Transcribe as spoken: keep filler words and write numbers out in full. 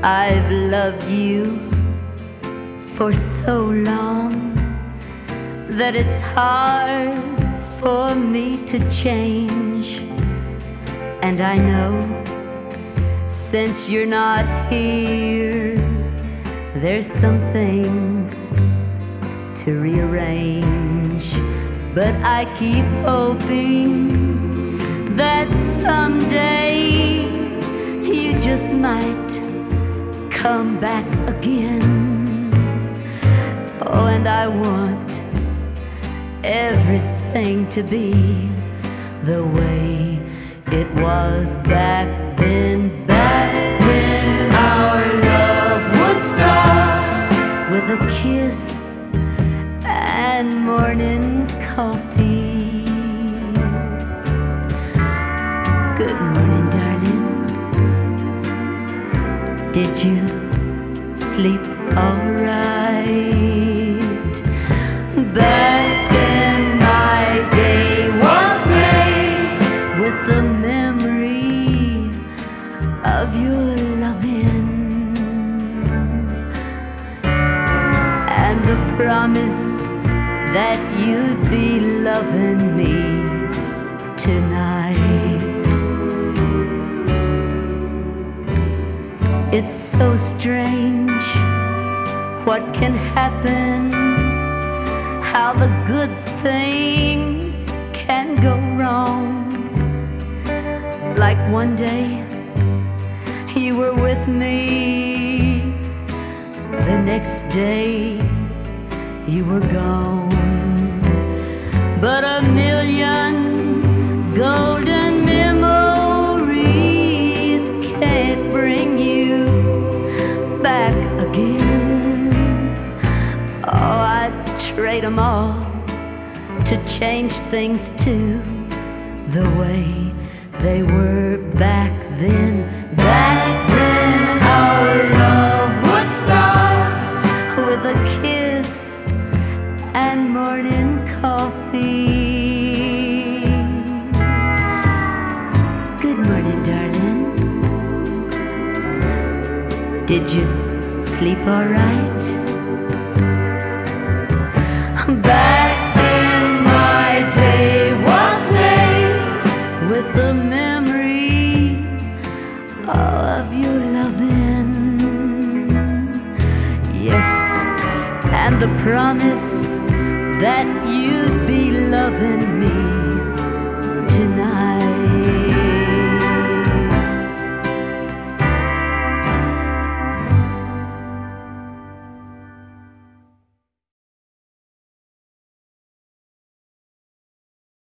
I've loved you for so long that it's hard for me to change. And I know since you're not here, there's some things to rearrange. But I keep hoping that someday you just might come back again. Oh, and I want everything to be the way it was back then. Back when our love would start with a kiss and morning coffee. Good morning, darling. Did you sleep all right? Back then my day was made with the memory of your loving and the promise that you'd be loving me tonight. It's so strange what can happen, how the good things can go wrong. Like one day you were with me, the next day you were gone. But a million golden memories can't bring you back again. Oh, I'd trade them all to change things to the way they were back then. Back then our love would start with a kiss and morning coffee. Good morning, darling. Did you sleep all right? Back then my day was made with the memory of your loving. Yes, and the promise that you'd be